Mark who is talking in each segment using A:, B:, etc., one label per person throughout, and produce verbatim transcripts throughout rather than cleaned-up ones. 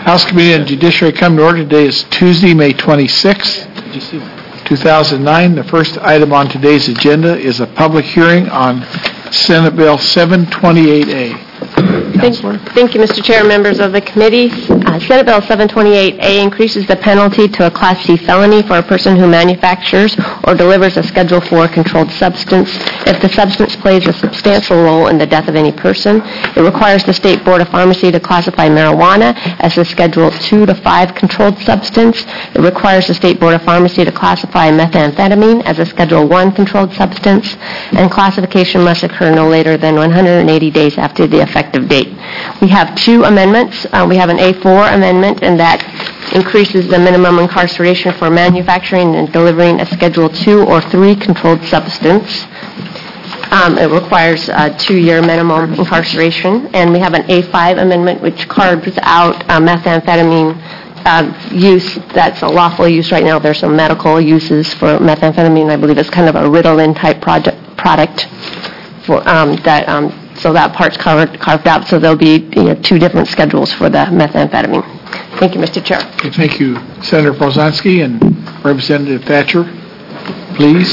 A: House Committee on Judiciary come to order. Today is Tuesday, May twenty-sixth, two thousand nine. The first item on today's agenda is a public hearing on Senate Bill seven twenty-eight A.
B: Thank, thank you, Mister Chair, members of the committee. Uh, Senate Bill seven twenty-eight A increases the penalty to a Class C felony for a person who manufactures or delivers a Schedule four controlled substance if the substance plays a substantial role in the death of any person. It requires the State Board of Pharmacy to classify marijuana as a Schedule two to five controlled substance. It requires the State Board of Pharmacy to classify methamphetamine as a Schedule one controlled substance, and classification must occur no later than one hundred eighty days after the effective date. We have two amendments. Uh, we have an A four amendment, and that increases the minimum incarceration for manufacturing and delivering a Schedule two or three controlled substance. Um, it requires a two-year minimum incarceration. And we have an A five amendment, which carves out uh, methamphetamine uh, use that's a lawful use right now. There's some medical uses for methamphetamine. I believe it's kind of a Ritalin-type project, product for um, that. Um, So that part's carved, carved out, so there'll be you know, two different schedules for the methamphetamine. Thank you, Mister Chair.
A: Okay, thank you, Senator Polzanski and Representative Thatcher. Please.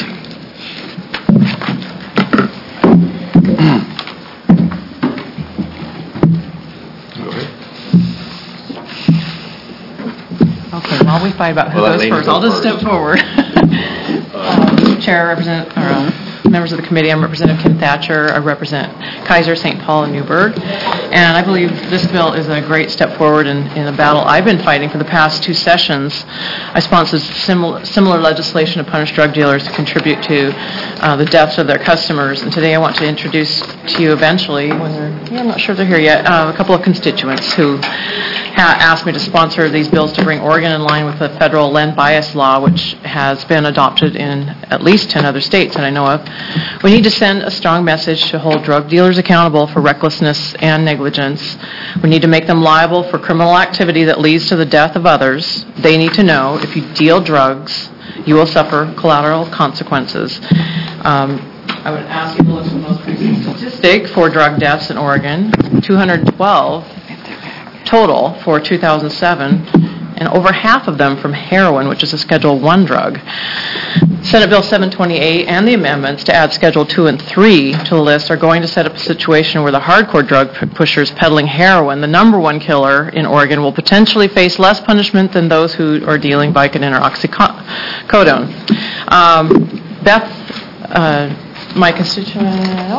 C: Okay, while we fight about who
D: well,
C: goes first, I'll just step forward. uh, Mister Chair, Representative, or, um, members of the committee, I'm Representative Kim Thatcher. I represent Kaiser, Saint Paul, and Newburgh. And I believe this bill is a great step forward in, in a battle I've been fighting for the past two sessions. I sponsored similar, similar legislation to punish drug dealers who contribute to uh, the deaths of their customers. And today I want to introduce to you eventually, when they're, yeah, I'm not sure they're here yet, uh, a couple of constituents who ha- asked me to sponsor these bills to bring Oregon in line with the federal Len Bias law, which has been adopted in at least ten other states that I know of. We need to send a strong message to hold drug dealers accountable for recklessness and negligence. We need to make them liable for criminal activity that leads to the death of others. They need to know if you deal drugs, you will suffer collateral consequences. Um, I would ask you to look at the most recent statistic for drug deaths in Oregon, two hundred twelve total for two thousand seven, and over half of them from heroin, which is a Schedule one drug. Senate Bill seven twenty-eight and the amendments to add Schedule two and three to the list are going to set up a situation where the hardcore drug pushers peddling heroin, the number one killer in Oregon, will potentially face less punishment than those who are dealing Vicodin or oxycodone. Um, Beth, uh, my constituent,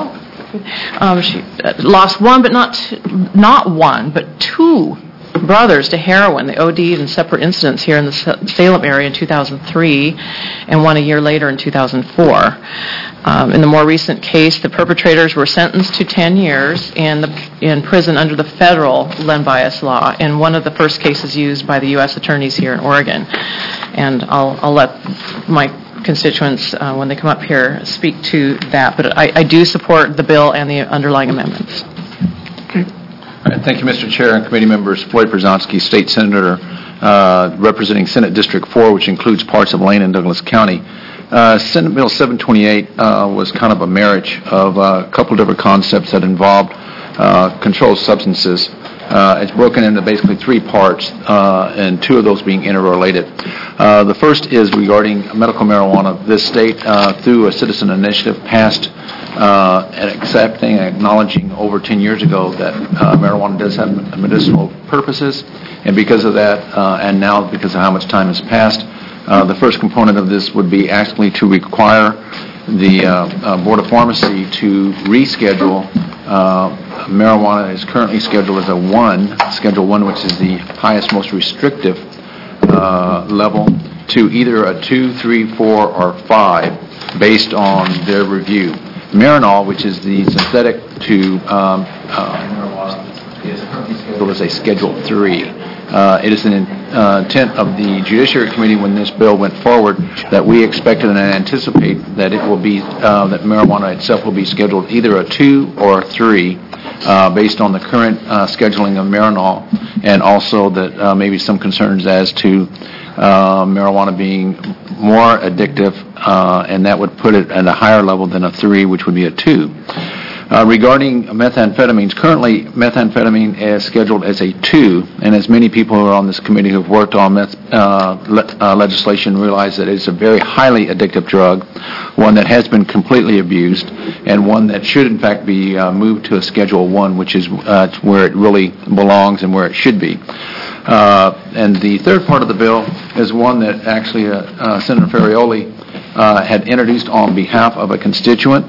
C: um, she lost one, but not two, not one, but two brothers to heroin. They O D'd in separate incidents here in the Salem area in two thousand three and one a year later in two thousand four. Um, in the more recent case, the perpetrators were sentenced to ten years in, the, in prison under the federal Len Bias law, and one of the first cases used by the U S attorneys here in Oregon. And I'll, I'll let my constituents, uh, when they come up here, speak to that. But I, I do support the bill and the underlying amendments.
D: All right, thank you, Mister Chair and committee members. Floyd Przanski, State Senator uh, representing Senate District four, which includes parts of Lane and Douglas County. Uh, Senate Bill seven twenty-eight uh, was kind of a marriage of uh, a couple of different concepts that involved uh, controlled substances. Uh, it's broken into basically three parts, uh, and two of those being interrelated. Uh, the first is regarding medical marijuana. This state, uh, through a citizen initiative, passed uh, and accepting and acknowledging over ten years ago that uh, marijuana does have medicinal purposes, and because of that, uh, and now because of how much time has passed, uh, the first component of this would be actually to require the uh, uh, Board of Pharmacy to reschedule uh, marijuana is currently scheduled as a one, Schedule one, which is the highest, most restrictive uh, level, to either a two, three, four, or five, based on their review. Marinol, which is the synthetic to um, uh, marijuana, is currently scheduled as a Schedule three. Uh, it is an uh, intent of the Judiciary Committee when this bill went forward that we expected and anticipate that it will be uh, that marijuana itself will be scheduled either a two or a three, uh, based on the current uh, scheduling of Marinol, and also that uh, maybe some concerns as to uh, marijuana being more addictive, uh, and that would put it at a higher level than a three, which would be a two. Uh, Regarding methamphetamines, currently methamphetamine is scheduled as a two, and as many people who are on this committee who have worked on meth, uh, le- uh, legislation realize that it's a very highly addictive drug, one that has been completely abused, and one that should in fact be uh, moved to a Schedule one, which is uh, where it really belongs and where it should be. Uh, and the third part of the bill is one that actually uh, uh, Senator Ferrioli uh, had introduced on behalf of a constituent.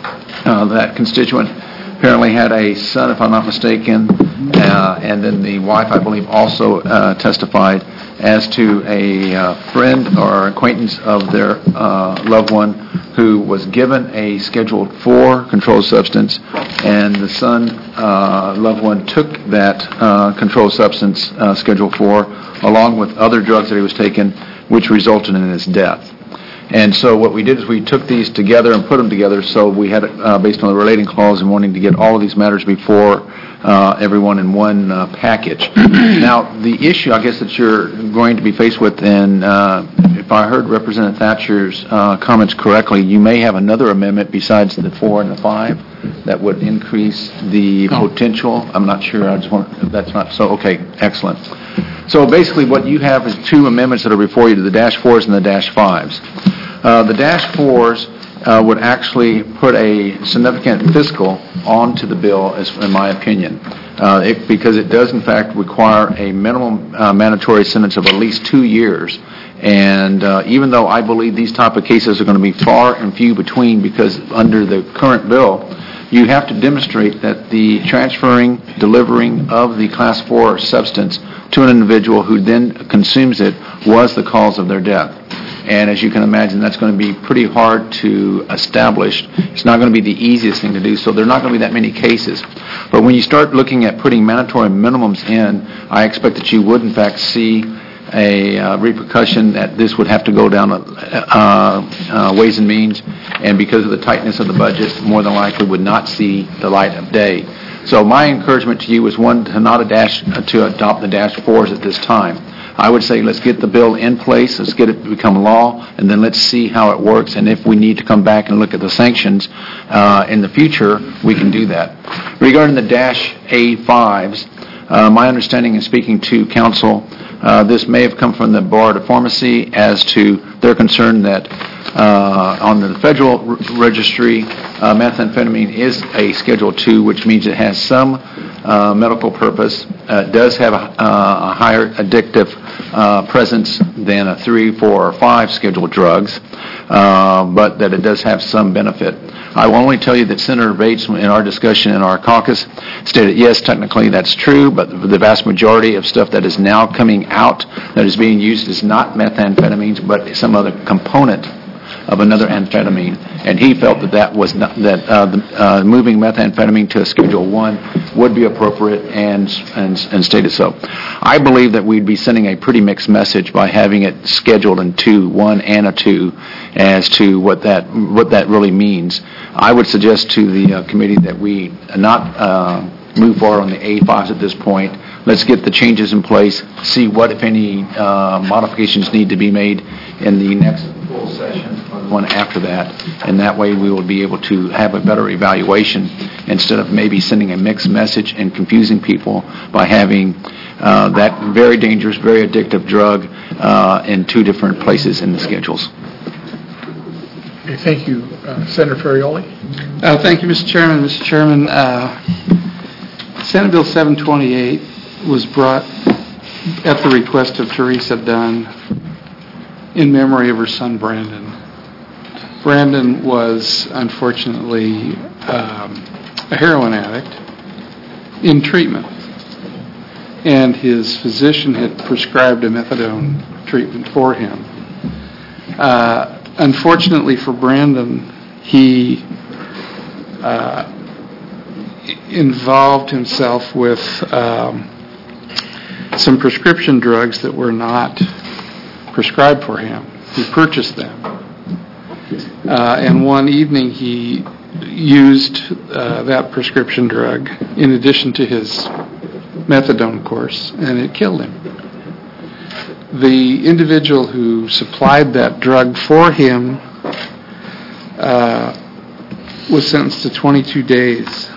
D: Uh, that constituent apparently had a son, if I'm not mistaken, uh, and then the wife, I believe, also uh, testified as to a uh, friend or acquaintance of their uh, loved one who was given a Schedule four controlled substance, and the son, uh, loved one, took that uh, controlled substance, uh, Schedule four, along with other drugs that he was taking, which resulted in his death. And so what we did is we took these together and put them together, so we had, uh, based on the relating clause and wanting to get all of these matters before uh, everyone in one uh, package. Now, the issue, I guess, that you're going to be faced with, and uh, if I heard Representative Thatcher's uh, comments correctly, you may have another amendment besides the four and the five that would increase the potential. I'm not sure. I just want, if that's not so. Okay, excellent. So basically what you have is two amendments that are before you, to the dash fours and the dash fives. Uh, the dash fours uh, would actually put a significant fiscal onto the bill, as, in my opinion, uh, it, because it does in fact require a minimum uh, mandatory sentence of at least two years. And uh, even though I believe these type of cases are going to be far and few between, because under the current bill, you have to demonstrate that the transferring, delivering of the class four substance to an individual who then consumes it was the cause of their death. And as you can imagine, that's going to be pretty hard to establish. It's not going to be the easiest thing to do, so there are not going to be that many cases. But when you start looking at putting mandatory minimums in, I expect that you would in fact see a uh, repercussion that this would have to go down uh, uh, Ways and Means, and because of the tightness of the budget, more than likely would not see the light of day. So my encouragement to you is, one, to not a dash, uh, to adopt the dash fours at this time. I would say let's get the bill in place, let's get it to become law, and then let's see how it works, and if we need to come back and look at the sanctions uh, in the future, we can do that. Regarding the dash A fives, uh, my understanding in speaking to council, uh, this may have come from the Bar of Pharmacy as to their concern that uh, on the federal r- registry, uh, methamphetamine is a Schedule two, which means it has some uh, medical purpose. Uh, it does have a, uh, a higher addictive uh, presence than a three, four, or five scheduled drugs, uh, but that it does have some benefit. I will only tell you that Senator Bates, in our discussion in our caucus, stated, yes, technically that's true, but the vast majority of stuff that is now coming out that is being used is not methamphetamines, but some other component of another amphetamine, and he felt that that was not, that uh, the, uh, moving methamphetamine to a Schedule one would be appropriate, and, and and stated so. I believe that we'd be sending a pretty mixed message by having it scheduled in two, one and a two, as to what that what that really means. I would suggest to the uh, committee that we not uh, move forward on the A fives at this point. Let's get the changes in place, see what, if any, uh, modifications need to be made in the next full session, or the one after that, and that way we will be able to have a better evaluation instead of maybe sending a mixed message and confusing people by having uh, that very dangerous, very addictive drug uh, in two different places in the schedules.
A: Okay, thank you. Uh, Senator Ferrioli?
E: Uh, thank you, Mister Chairman. Mister Chairman, uh, Senate Bill seven twenty-eight was brought at the request of Teresa Dunn in memory of her son Brandon. Brandon was unfortunately um, a heroin addict in treatment, and his physician had prescribed a methadone treatment for him. Uh, unfortunately for Brandon, he uh, involved himself with um, some prescription drugs that were not prescribed for him. He purchased them. Uh, and one evening he used uh, that prescription drug in addition to his methadone course, and it killed him. The individual who supplied that drug for him uh, was sentenced to twenty-two days,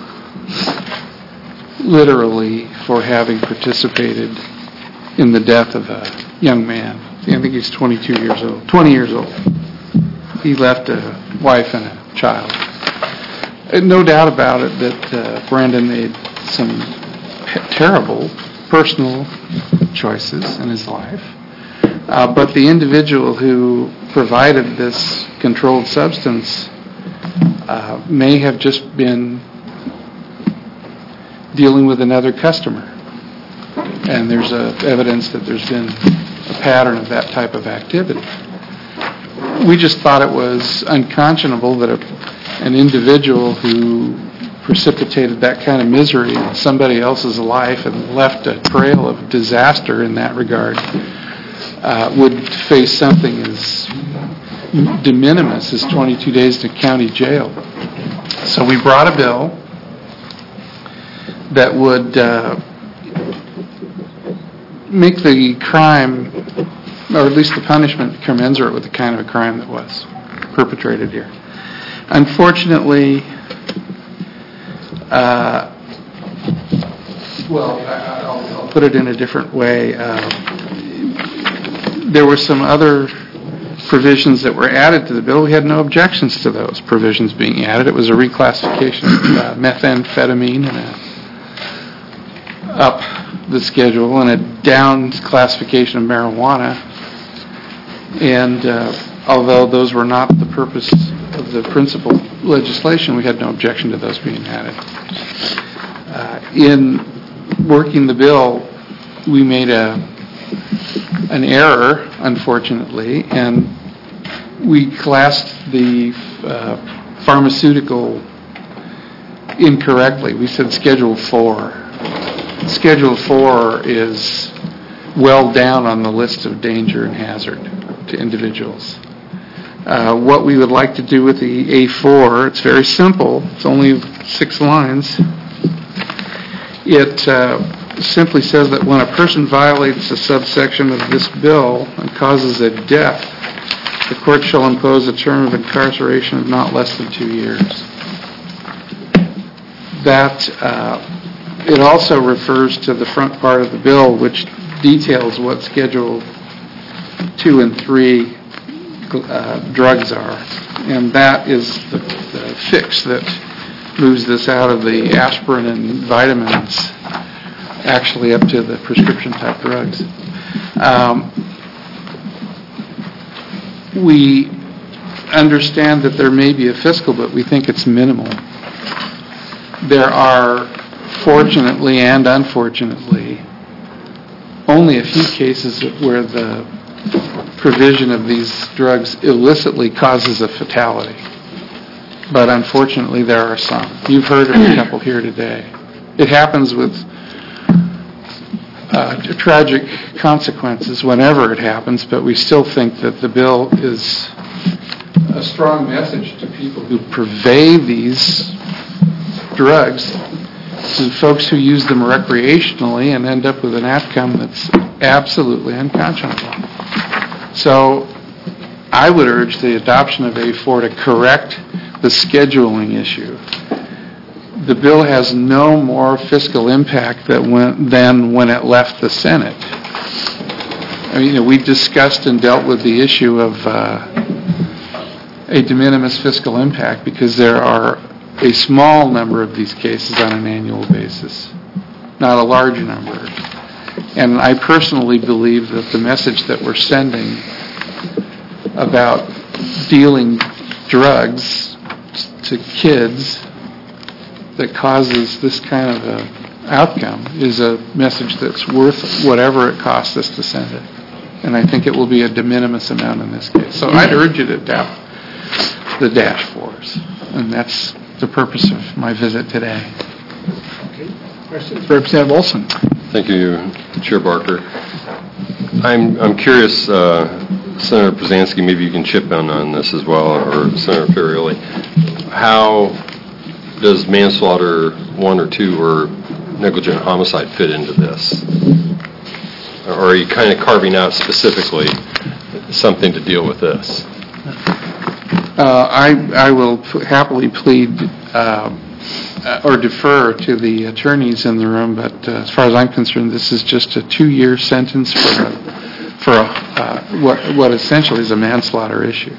E: literally, for having participated in the death of a young man. I think he's twenty-two years old, twenty years old. He left a wife and a child. And no doubt about it that uh, Brandon made some terrible personal choices in his life. Uh, but the individual who provided this controlled substance uh, may have just been dealing with another customer. And there's uh, evidence that there's been a pattern of that type of activity. We just thought it was unconscionable that a, an individual who precipitated that kind of misery in somebody else's life and left a trail of disaster in that regard uh, would face something as de minimis as twenty-two days in county jail. So we brought a bill that would uh, make the crime, or at least the punishment, commensurate with the kind of a crime that was perpetrated here. Unfortunately, uh, well, I'll, I'll put it in a different way. Uh, there were some other provisions that were added to the bill. We had no objections to those provisions being added. It was a reclassification of uh, methamphetamine and a up the schedule and a down classification of marijuana. And uh, although those were not the purpose of the principal legislation, we had no objection to those being added. Uh, in working the bill, we made a an error, unfortunately, and we classed the uh, pharmaceutical incorrectly. We said Schedule four. Schedule four is well down on the list of danger and hazard to individuals. Uh, what we would like to do with the A four, it's very simple. It's only six lines. It uh, simply says that when a person violates a subsection of this bill and causes a death, the court shall impose a term of incarceration of not less than two years. That uh, it also refers to the front part of the bill, which details what Schedule two and three uh, drugs are. And that is the, the fix that moves this out of the aspirin and vitamins actually up to the prescription type drugs. Um, we understand that there may be a fiscal, but we think it's minimal. There are, fortunately and unfortunately, only a few cases where the provision of these drugs illicitly causes a fatality. But unfortunately, there are some. You've heard of a couple here today. It happens with uh, tragic consequences whenever it happens, but we still think that the bill is a strong message to people who purvey these drugs to folks who use them recreationally and end up with an outcome that's absolutely unconscionable. So I would urge the adoption of A four to correct the scheduling issue. The bill has no more fiscal impact that when, than when it left the Senate. I mean, you know, we've discussed and dealt with the issue of uh, a de minimis fiscal impact because there are a small number of these cases on an annual basis, not a large number. And I personally believe that the message that we're sending about dealing drugs to kids that causes this kind of a outcome is a message that's worth whatever it costs us to send it. And I think it will be a de minimis amount in this case. So I'd urge you to adopt the dash fours. And that's the purpose of my visit today.
A: Okay. Questions? Representative Olson.
F: Thank you, Chair Barker. I'm I'm curious, uh, Senator Pruzansky, maybe you can chip in on this as well, or Senator Ferrioli. How does manslaughter one or two or negligent homicide fit into this? Or are you kind of carving out specifically something to deal with this?
E: Uh, I, I will p- happily plead uh, uh, or defer to the attorneys in the room, but uh, as far as I'm concerned, this is just a two-year sentence for a, for a, uh, what, what essentially is a manslaughter issue.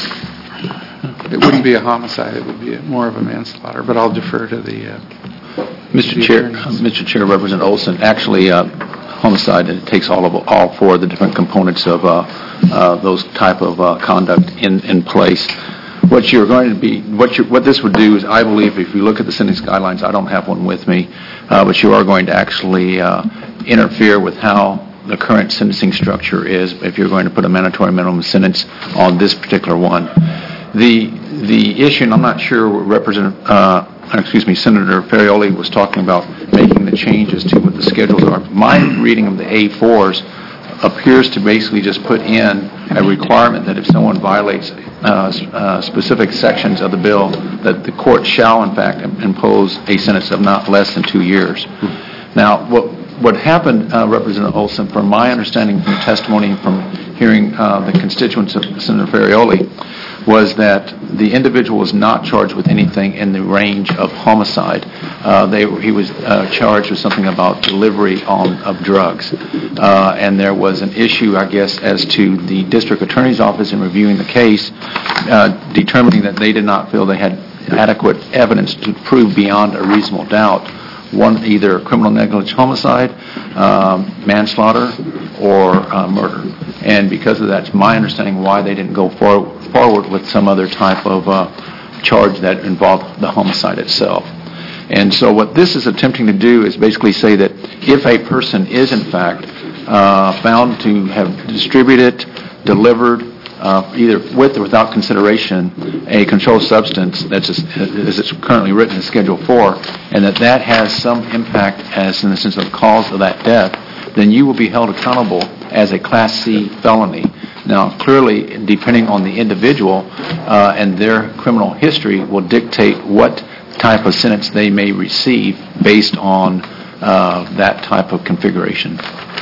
E: It wouldn't be a homicide, it would be more of a manslaughter, but I'll defer to the... Uh,
D: Mister
E: the
D: Chair,
E: attorneys.
D: Mister Chair, Representative Olson, actually, uh, homicide, it takes all of, all four of the different components of uh, uh, those type of uh, conduct in, in place. What you're going to be, what you, what this would do is, I believe, if you look at the sentencing guidelines, I don't have one with me, uh, but you are going to actually uh, interfere with how the current sentencing structure is if you're going to put a mandatory minimum sentence on this particular one. The the issue, and I'm not sure what Representative, uh, excuse me, Senator Ferrioli was talking about making the changes to what the schedules are. My reading of the A fours appears to basically just put in a requirement that if someone violates uh, uh, specific sections of the bill, that the court shall, in fact, impose a sentence of not less than two years. Now, what what happened, uh, Representative Olson, from my understanding from the testimony and from hearing uh, the constituents of Senator Ferrioli, was that the individual was not charged with anything in the range of homicide. Uh, they, he was uh, charged with something about delivery on, of drugs. Uh, and there was an issue, I guess, as to the district attorney's office in reviewing the case, uh, determining that they did not feel they had adequate evidence to prove beyond a reasonable doubt one, either criminal negligence homicide, um, manslaughter, or uh, murder. And because of that, it's my understanding why they didn't go for, forward with some other type of uh, charge that involved the homicide itself. And so what this is attempting to do is basically say that if a person is in fact uh, found to have distributed, delivered, uh, either with or without consideration, a controlled substance that's as, as it's currently written in Schedule four, and that that has some impact as in the sense of the cause of that death, then you will be held accountable as a Class C felony. Now, clearly, depending on the individual uh, and their criminal history will dictate what type of sentence they may receive based on uh, that type of configuration.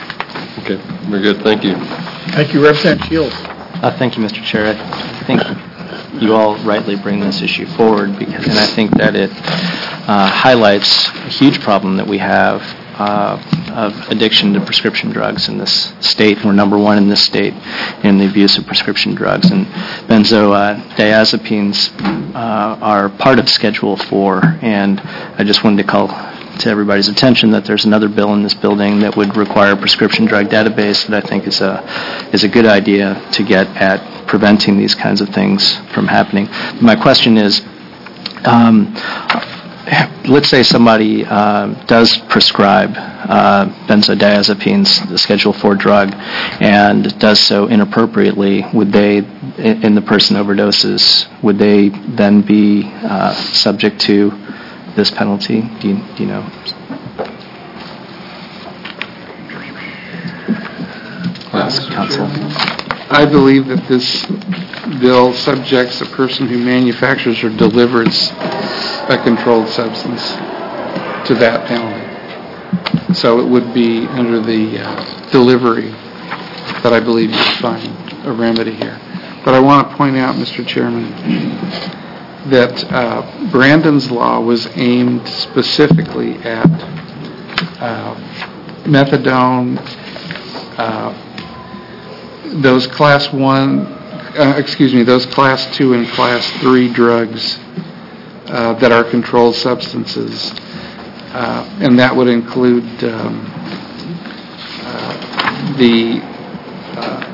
F: Okay, very good, thank you.
A: Thank you, Representative Shields.
G: Uh, thank you, Mister Chair. I think you all rightly bring this issue forward, because, and I think that it uh, highlights a huge problem that we have uh, of addiction to prescription drugs in this state. We're number one in this state in the abuse of prescription drugs, and benzodiazepines uh, are part of Schedule four, and I just wanted to call to everybody's attention that there's another bill in this building that would require a prescription drug database that I think is a is a good idea to get at preventing these kinds of things from happening. My question is, um, let's say somebody uh, does prescribe uh, benzodiazepines, the Schedule four drug, and does so inappropriately. Would they, in the person overdoses, would they then be uh, subject to this penalty? Do you, do you know? Counsel.
E: I believe that this bill subjects a person who manufactures or delivers a controlled substance to that penalty. So it would be under the uh, delivery that I believe you would find a remedy here. But I want to point out, Mister Chairman, that uh, Brandon's Law was aimed specifically at uh, methadone, uh, those class one, uh, excuse me, those class two and class three drugs uh, that are controlled substances, uh, and that would include um, uh, the uh,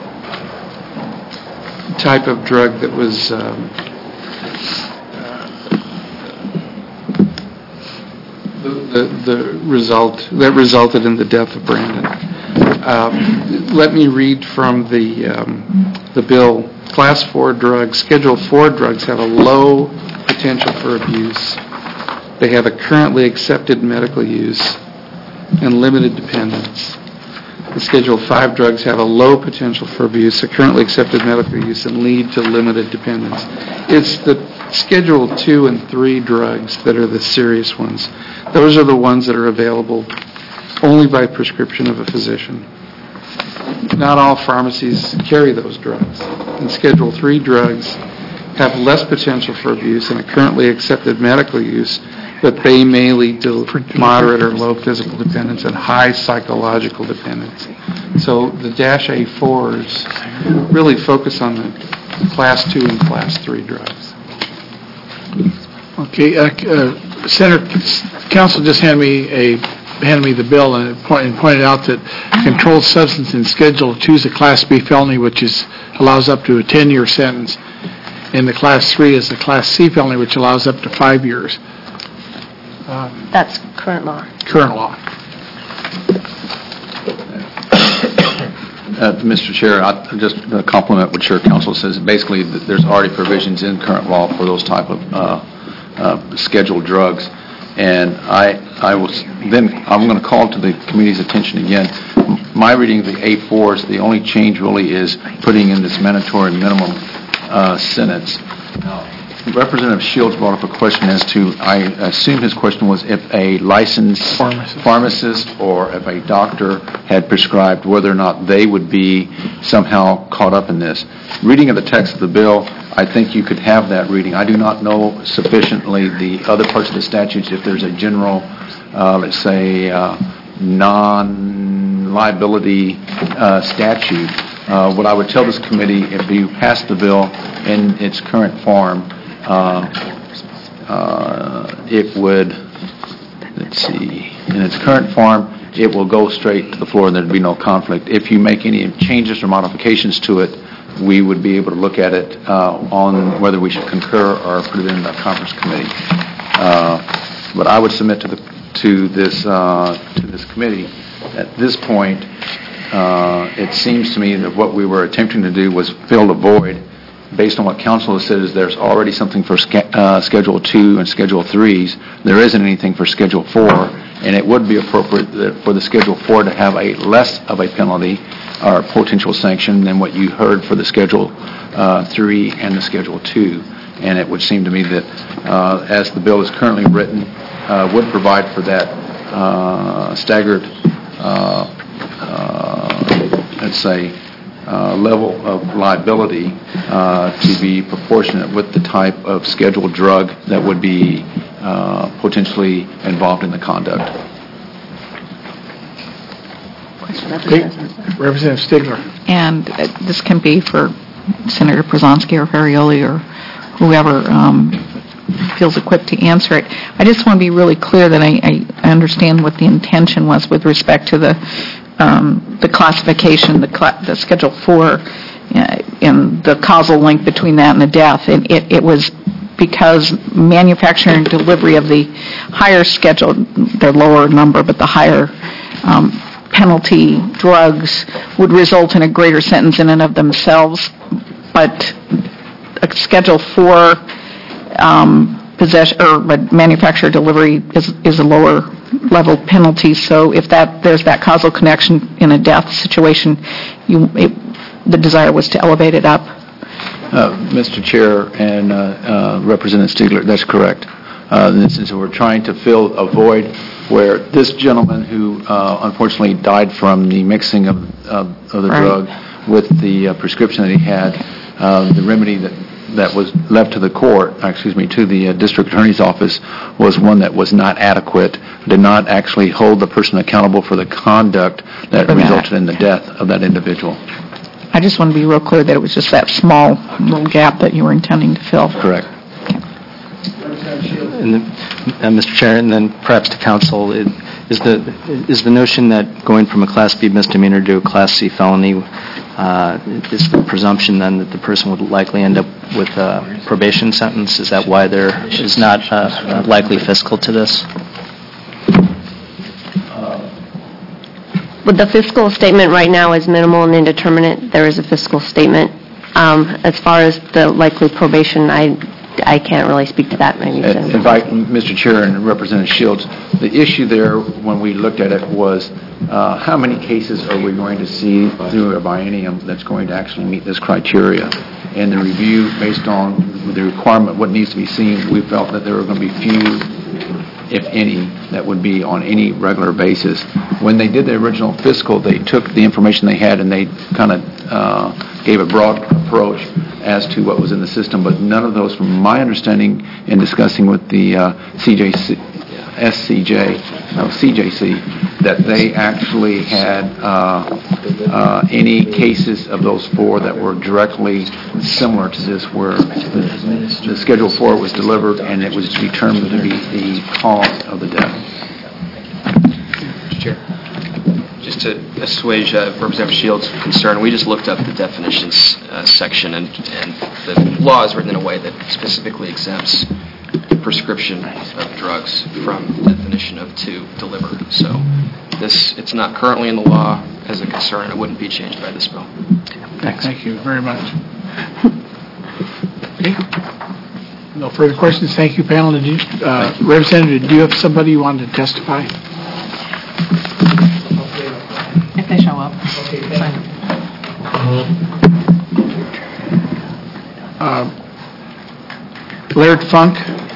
E: type of drug that was um, The, the, the result that resulted in the death of Brandon. Um, let me read from the um, the bill. Class four drugs, Schedule four drugs, have a low potential for abuse. They have a currently accepted medical use and limited dependence. The Schedule five drugs have a low potential for abuse, a currently accepted medical use, and lead to limited dependence. It's the Schedule two and three drugs that are the serious ones. Those are the ones that are available only by prescription of a physician. Not all pharmacies carry those drugs. And Schedule three drugs have less potential for abuse than a currently accepted medical use, but they may lead to moderate or low physical dependence and high psychological dependency. So the dash A fours really focus on the class two and class three drugs.
A: Okay, uh, uh, Senator, Council just handed me a handed me the bill and, it point, and pointed out that controlled substance in Schedule two is a Class B felony, which is allows up to a ten-year sentence, and the Class three is a Class C felony, which allows up to five years. Um,
B: That's current law.
A: current law.
D: Uh, Mister Chair, I just uh, compliment what your counsel says. Basically, th- there's already provisions in current law for those type of uh, uh, scheduled drugs. And I, I was then I'm going to call to the committee's attention again. My reading of the A fours, the only change really is putting in this mandatory minimum uh, sentence. Now, Representative Shields brought up a question as to, I assume his question was if a licensed
A: Pharmacist.
D: pharmacist or if a doctor had prescribed, whether or not they would be somehow caught up in this. Reading of the text of the bill, I think you could have that reading. I do not know sufficiently the other parts of the statutes if there's a general, uh, let's say, uh, non-liability uh, statute. Uh, what I would tell this committee, if you pass the bill in its current form, Uh, uh, it would, let's see, in its current form, it will go straight to the floor and there'd be no conflict. If you make any changes or modifications to it, we would be able to look at it uh, on whether we should concur or put it in the conference committee. Uh, but I would submit to the to this uh, to this committee at this point. Uh, it seems to me that what we were attempting to do was fill the void. Based on what council has said, is there's already something for ske- uh, Schedule two and Schedule threes. There isn't anything for Schedule four, and it would be appropriate that for the Schedule four to have a less of a penalty or potential sanction than what you heard for the Schedule uh, three and the Schedule two. And it would seem to me that, uh, as the bill is currently written, uh, would provide for that uh, staggered, uh, uh, let's say, Uh, level of liability uh, to be proportionate with the type of scheduled drug that would be uh, potentially involved in the conduct.
A: Okay. Representative Stigler.
H: And uh, this can be for Senator Przanski or Ferrioli or whoever um, feels equipped to answer it. I just want to be really clear that I, I understand what the intention was with respect to the um, the classification, the, cla- the Schedule four, uh, and the causal link between that and the death. And it, it was because manufacture and delivery of the higher schedule, the lower number, but the higher um, penalty drugs would result in a greater sentence in and of themselves, but a Schedule four um, possession or manufacture delivery is, is a lower level penalty. So if that there's that causal connection in a death situation, you it, the desire was to elevate it up.
D: Uh, Mister Chair and uh, uh, Representative Stigler, that's correct. Uh, in this instance, we're trying to fill a void where this gentleman who uh, unfortunately died from the mixing of, uh, of the
H: Right.
D: drug with the uh, prescription that he had, uh, the remedy that that was left to the court, excuse me, to the uh, district attorney's office was one that was not adequate, did not actually hold the person accountable for the conduct that
H: For that.
D: resulted in the death of that individual.
H: I just want to be real clear that it was just that small little gap that you were intending to fill.
D: Correct.
G: And then, uh, Mister Chair, and then perhaps to council, it- is the is the notion that going from a Class B misdemeanor to a Class C felony, uh, is the presumption then that the person would likely end up with a probation sentence? Is that why there is not uh, likely fiscal to this?
B: With the fiscal statement right now is minimal and indeterminate. There is a fiscal statement. Um, As far as the likely probation, I I can't really speak to that. Maybe
D: Uh,
B: Senator.
D: In fact, Mister Chair and Representative Shields, the issue there when we looked at it was uh, how many cases are we going to see through a biennium that's going to actually meet this criteria? And the review based on the requirement, what needs to be seen, we felt that there were going to be few, if any, that would be on any regular basis. When they did the original fiscal, they took the information they had and they kind of uh, gave a broad approach as to what was in the system, but none of those, from my understanding in discussing with the uh, C J C, S C J, no, C J C, that they actually had uh, uh, any cases of those four that were directly similar to this, where the, the Schedule four was delivered and it was determined to be the cause of the death.
I: Mister Chair. Just to assuage uh, Representative Shields' concern, we just looked up the definitions uh, section, and, and the law is written in a way that specifically exempts prescription of drugs from the definition of to deliver. So this, it's not currently in the law as a concern, and it wouldn't be changed by this bill.
A: Thanks. Thank you very much. Okay. No further questions. Thank you, panel. Did you, uh, Representative, do you have somebody you wanted to testify?
C: If they show up.
A: Uh, Laird Funk.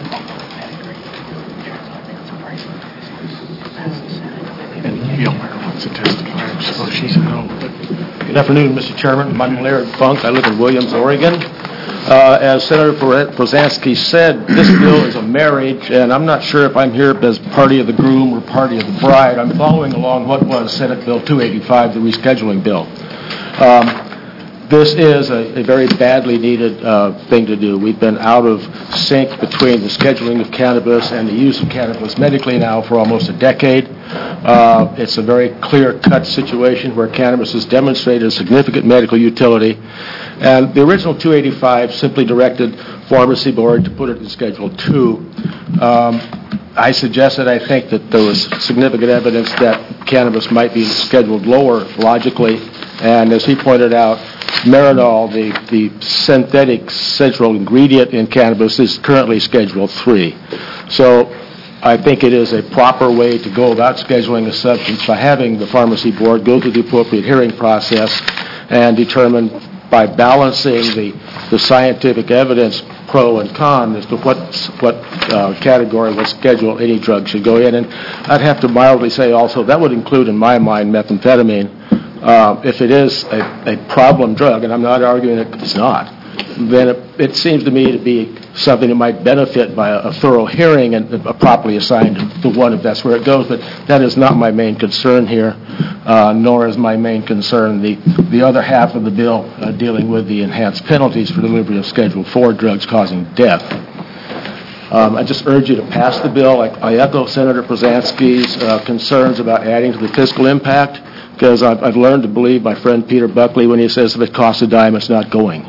A: And Gilmer wants to testify, so she's a no.
J: Good afternoon, Mister Chairman. I'm Laird Funk. I live in Williams, Oregon. Uh, as Senator Prozansky said, this bill is a marriage, and I'm not sure if I'm here as party of the groom or party of the bride. I'm following along what was Senate Bill two eighty-five, the rescheduling bill. Um, This is a, a very badly needed uh, thing to do. We've been out of sync between the scheduling of cannabis and the use of cannabis medically now for almost a decade. Uh, it's a very clear-cut situation where cannabis has demonstrated a significant medical utility. And the original two eighty-five simply directed Pharmacy Board to put it in Schedule two. Um, I suggested, I think, that there was significant evidence that cannabis might be scheduled lower logically. And as he pointed out, Marinol, the, the synthetic central ingredient in cannabis, is currently Schedule three. So I think it is a proper way to go about scheduling a substance by having the Pharmacy Board go through the appropriate hearing process and determine by balancing the, the scientific evidence pro and con as to what, what uh, category, what schedule any drug should go in. And I'd have to mildly say also that would include, in my mind, methamphetamine. Uh, if it is a, a problem drug, and I'm not arguing that it's not, then it, it seems to me to be something that might benefit by a, a thorough hearing and a properly assigned to one if that's where it goes. But that is not my main concern here, uh, nor is my main concern the, the other half of the bill uh, dealing with the enhanced penalties for delivery of Schedule four drugs causing death. Um, I just urge you to pass the bill. I, I echo Senator Prozansky's uh, concerns about adding to the fiscal impact, because I've, I've learned to believe my friend Peter Buckley when he says if it costs a dime, it's not going.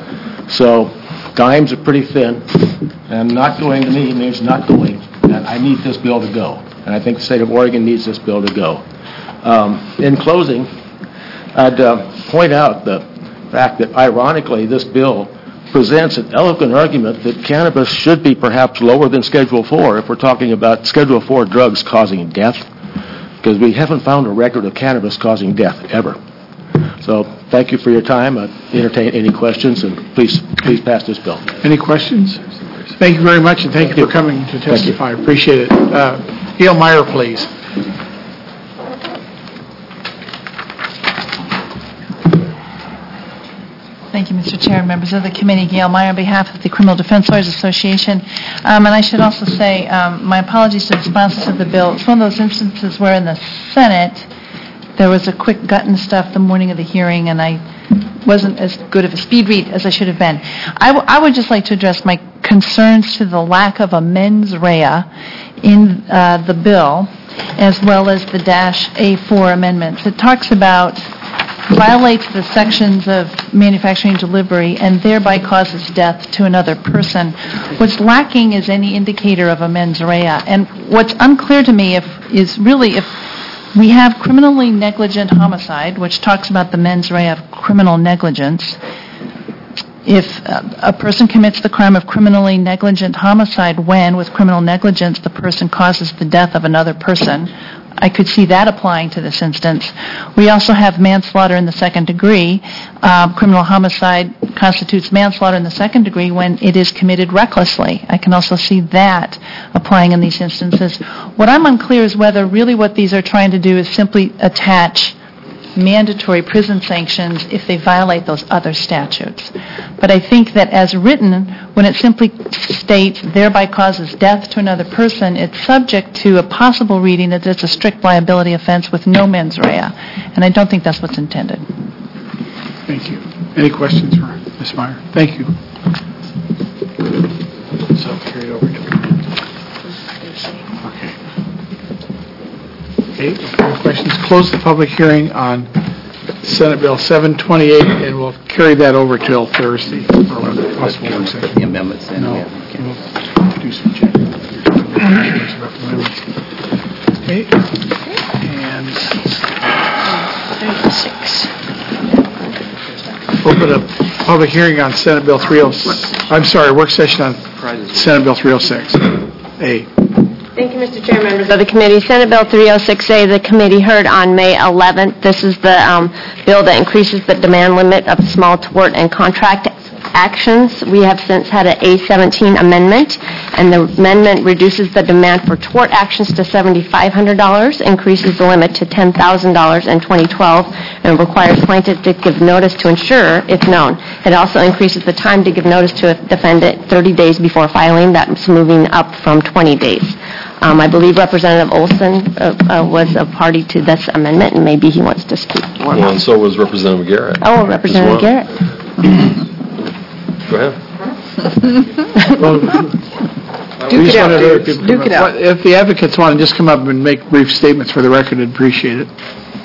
J: So dimes are pretty thin, and not going to me means not going, and I need this bill to go, and I think the state of Oregon needs this bill to go. Um, in closing, I'd uh, point out the fact that, ironically, this bill presents an eloquent argument that cannabis should be perhaps lower than Schedule four if we're talking about Schedule four drugs causing death, because we haven't found a record of cannabis causing death ever. So thank you for your time. I entertain any questions, and please please pass this bill.
A: Any questions? Thank you very much, and thank, thank you for coming to testify. I appreciate it. Uh, Gail Meyer, please.
K: Thank you, Mister Chair, members of the committee. Gail Meyer on behalf of the Criminal Defense Lawyers Association. Um, and I should also say um, my apologies to the sponsors of the bill. It's one of those instances where in the Senate there was a quick gut and stuff the morning of the hearing, and I wasn't as good of a speed read as I should have been. I, w- I would just like to address my concerns to the lack of a mens rea in uh, the bill, as well as the dash A four amendments. It talks about violates the sections of manufacturing delivery and thereby causes death to another person. What's lacking is any indicator of a mens rea. And what's unclear to me if, is really if we have criminally negligent homicide, which talks about the mens rea of criminal negligence. If a person commits the crime of criminally negligent homicide when, with criminal negligence, the person causes the death of another person, I could see that applying to this instance. We also have manslaughter in the second degree. Uh, criminal homicide constitutes manslaughter in the second degree when it is committed recklessly. I can also see that applying in these instances. What I'm unclear is whether really what these are trying to do is simply attach mandatory prison sanctions if they violate those other statutes. But I think that as written, when it simply states thereby causes death to another person, it's subject to a possible reading that it's a strict liability offense with no mens rea. And I don't think that's what's intended.
A: Thank you. Any questions for Miz Meyer? Thank you. So carry it over to Okay. Okay, no questions. Close the public hearing on Senate Bill seven twenty-eight, and we'll carry that over till Thursday. Or possible work session.
L: The amendments then,
A: No.
L: yeah. Okay.
A: We'll do some checking. Okay. And
K: thirty-six.
A: open a public hearing on Senate Bill three oh six. I'm sorry, work session on Senate Bill three oh six. A.
B: Thank you, Mister Chair, members of the committee. Senate Bill three oh six A, the committee heard on May eleventh. This is the um, bill that increases the demand limit of small tort and contract actions. We have since had an A seventeen amendment, and the amendment reduces the demand for tort actions to seven thousand five hundred dollars, increases the limit to ten thousand dollars in twenty twelve, and requires plaintiff to give notice to insurer if known. It also increases the time to give notice to a defendant thirty days before filing. That's moving up from twenty days. Um, I believe Representative Olson uh, uh, was a party to this amendment, and maybe he wants to speak more.
F: Well, and so was Representative Garrett.
B: Oh, Representative Garrett.
F: Go ahead.
A: Well,
K: Duke it out,
A: Duke.
K: dudes. Duke it out.
A: If the advocates want to just come up and make brief statements for the record, I'd appreciate it.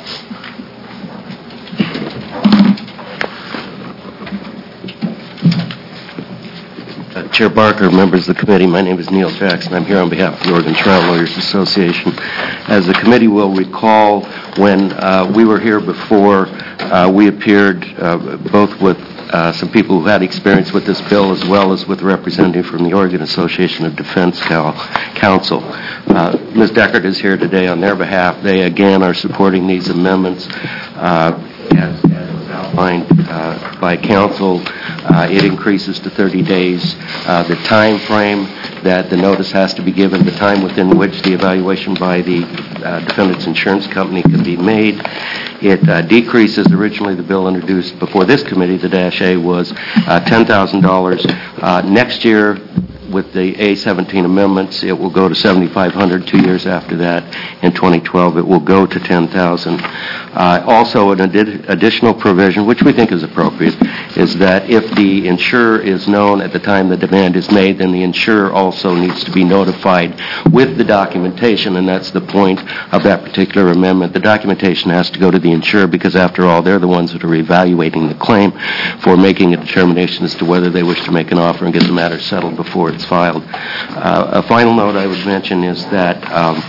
L: Uh, Chair Barker, members of the committee, my name is Neil Jackson. I'm here on behalf of the Oregon Trial Lawyers Association. As the committee will recall, when uh, we were here before, uh, we appeared uh, both with uh, some people who had experience with this bill as well as with a representative from the Oregon Association of Defense Cal- Counsel. Uh, Miz Deckard is here today on their behalf. They, again, are supporting these amendments. Uh, as, as outlined uh, by counsel, uh, it increases to thirty days. Uh, the time frame that the notice has to be given, the time within which the evaluation by the uh, defendant's insurance company can be made. It uh, decreases. Originally, the bill introduced before this committee, the Dash A, was uh, ten thousand dollars. Uh, next year, with the A seventeen amendments, it will go to seven thousand five hundred dollars. Two years after that, in twenty twelve, it will go to ten thousand dollars. Uh, also, an addi- additional provision, which we think is appropriate, is that if the insurer is known at the time the demand is made, then the insurer also needs to be notified with the documentation, and that's the point of that particular amendment. The documentation has to go to the insurer because, after all, they're the ones that are evaluating the claim for making a determination as to whether they wish to make an offer and get the matter settled before it's filed. Uh, a final note I would mention is that um,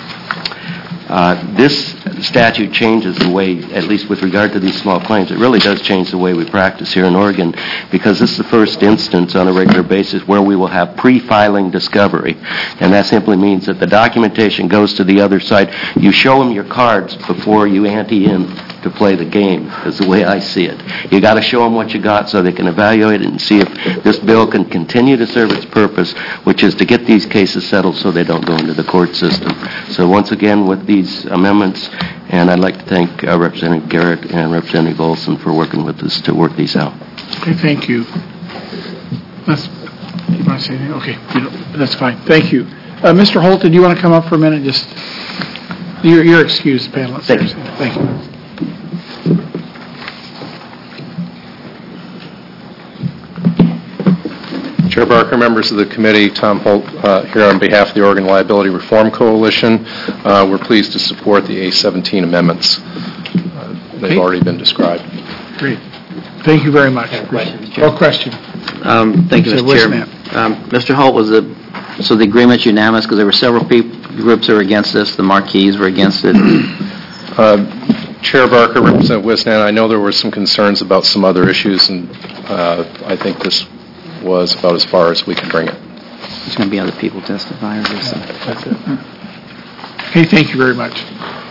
L: uh, this statute changes the way, at least with regard to these small claims, it really does change the way we practice here in Oregon, because this is the first instance on a regular basis where we will have pre-filing discovery, and that simply means that the documentation goes to the other side. You show them your cards before you ante in to play the game, is the way I see it. You got to show them what you got so they can evaluate it and see if this bill can continue to serve its purpose, which is to get these cases settled so they don't go into the court system. So once again, with these amendments, and I'd like to thank uh, Representative Garrett and Representative Olson for working with us to work these out.
A: Okay, thank you. That's, you want to say anything? Okay, you don't, that's fine. Thank you. Uh, Mister Holt, did you want to come up for a minute? Just, you're, you're excused, panelists.
L: Thank you.
A: Thank you.
M: Chair Barker, members of the committee, Tom Holt uh, here on behalf of the Oregon Liability Reform Coalition. Uh, we're pleased to support the A seventeen amendments. Uh, they've
A: Okay.
M: already been described.
A: Great. Thank you very much. Oh, question.
L: Um, Thank you,
A: Mister
L: Mister Chairman. Um, Mister Holt, was the, so the agreement's unanimous, because there were several peop- groups that were against this, the Marquis were against it.
M: Uh, Chair Barker, Representative Wisnan, I know there were some concerns about some other issues, and uh, I think this was about as far as we could bring it.
L: There's going to be other people testify, or just...
A: That's it. Okay, thank you very much.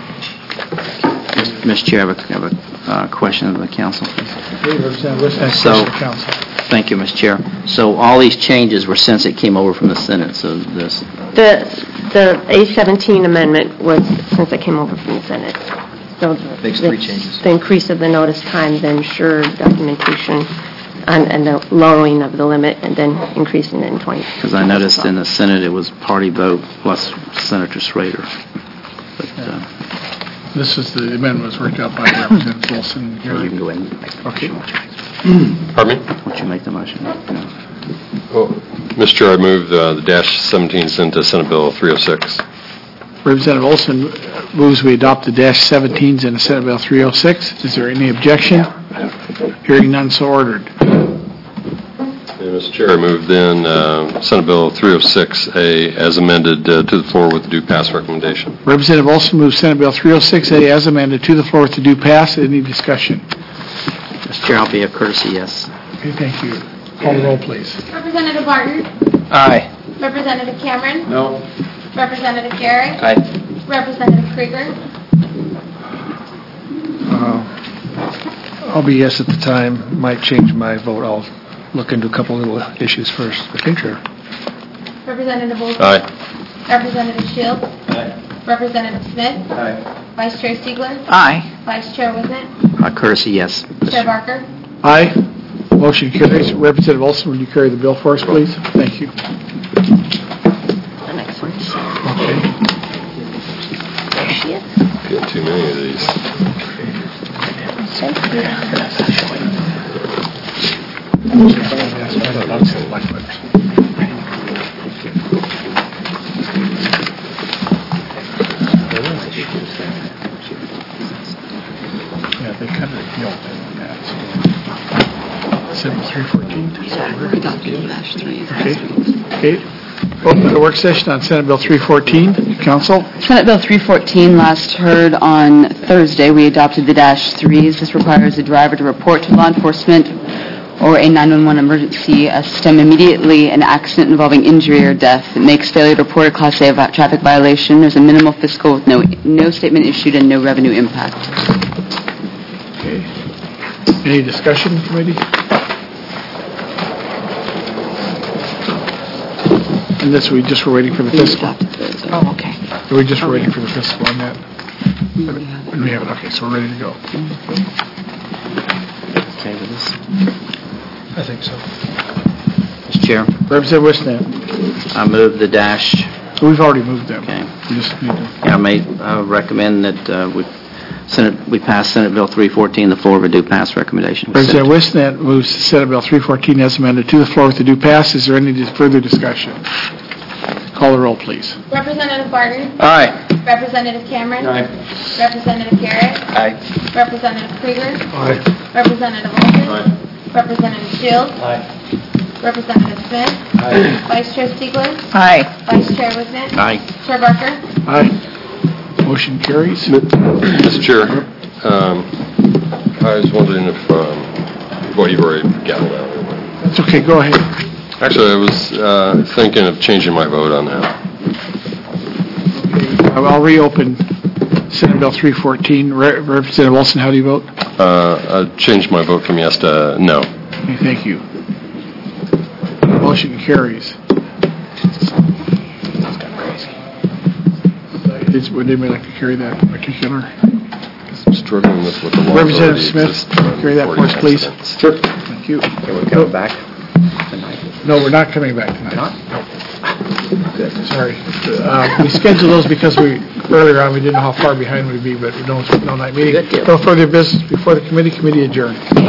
L: Mister Chair, I have a, I have a uh, question of the council.
A: Okay, Representative Wisnan,
L: So-
A: question for council.
L: Thank you, Mister Chair. So all these changes were since it came over from the Senate, so this...
B: The the A seventeen amendment was since it came over from the Senate. So
G: Makes three
B: it's
G: changes.
B: The increase of the notice time, the insured documentation, and and the lowering of the limit, and then increasing it in twenty.
G: Because I noticed in the Senate, it was party vote plus Senator Schrader. But, uh,
A: This is the amendment was worked out by Representative Wilson.
G: you can go ahead and make the
A: Okay.
G: motion.
F: Pardon me?
G: Won't you make the motion? No.
F: Oh, Mister Chair, I move uh, the dash seventeen sent to Senate Bill three oh six.
A: Representative Olson moves we adopt the dash seventeens in the Senate Bill three oh six. Is there any objection? Hearing none, so ordered.
F: And, Mister Chair, I move then uh, Senate Bill three oh six A as amended uh, to the floor with the due pass recommendation.
A: Representative Olson moves Senate Bill three oh six A as amended to the floor with the due pass. Any discussion?
G: Mister Chair, I'll be a courtesy yes.
A: Okay, thank you. Call the roll, please.
N: Representative Barton.
G: Aye.
N: Representative Cameron.
J: No.
N: Representative Garrett.
G: Aye.
N: Representative Krieger.
J: Uh, I'll be yes at the time. Might change my vote. I'll look into a couple little issues first. Okay, Chair.
N: Representative Olson.
F: Aye.
N: Representative Shields.
J: Aye.
N: Representative Smith.
J: Aye.
N: Vice Chair Stiegler.
H: Aye.
N: Vice Chair Wizant.
G: Uh, Courtesy yes.
N: Chair Barker.
A: Aye. Motion carries. Representative Olson, would you carry the bill for us, please? Thank you.
B: The next one.
A: Okay.
B: There she is.
F: Got too many of these.
A: Yeah, they kind of yelled at that. Senate three fourteen. Okay. Okay. Open the work session on Senate Bill three fourteen. Council?
O: Senate Bill three fourteen, last heard on Thursday. We adopted the dash threes. This requires a driver to report to law enforcement or a nine one one emergency uh, system immediately an accident involving injury or death. It makes failure to report a Class A vi- traffic violation. There's a minimal fiscal with no no statement issued and no revenue impact.
A: Okay. Any discussion, committee? And this, we just were waiting for the fiscal.
H: Oh, okay.
A: We just were waiting for the fiscal on that. We have it, okay, so we're ready to go.
G: Okay with this?
A: I think so.
G: Mister Chair,
A: Representative Wisnant,
G: I move the dash.
A: we've already moved them.
G: Okay.
A: We just need to,
G: Yeah, I may uh, recommend that uh, we Senate we pass Senate Bill three fourteen, the floor of a due pass recommendation.
A: Representative Wisnant moves Senate Bill three fourteen as amended to the floor with the due pass. Is there any dis- further discussion? Call the roll, please.
N: Representative Barton.
G: Aye.
N: Representative Cameron.
J: Aye.
N: Representative Garrett.
G: Aye.
N: Representative Krieger.
A: Aye.
N: Representative Olson.
J: Aye.
N: Representative Shields.
J: Aye.
N: Representative Smith.
J: Aye.
N: Vice Chair Stiegler.
H: Aye.
N: Vice Chair Wizant.
G: Aye.
N: Chair Barker.
A: Aye. Motion carries.
F: Mister Chair, um, I was wondering if, um, well, you've already gaveled out.
A: That's okay, go ahead.
F: Actually, I was uh, thinking of changing my vote on that.
A: I'll reopen Senate Bill three fourteen. Re- Representative Wilson, how do you vote?
F: Uh, I changed my vote from yes to no.
A: Okay, thank you. Motion carries. Is- Would anybody like to carry that particular?
F: I'm struggling with what the law
A: Representative
F: already
A: Smith,
F: exists on
A: carry that for us,
F: reporting
A: please.
F: accidents.
A: Sure. Thank you.
G: Okay, we're coming back tonight.
A: No, we're not coming back tonight.
G: Not?
A: Sorry. Uh, We scheduled those because we, earlier on, we didn't know how far behind we'd be, but no, no night meeting.
G: Good deal.
A: No further business before the committee. Committee adjourned.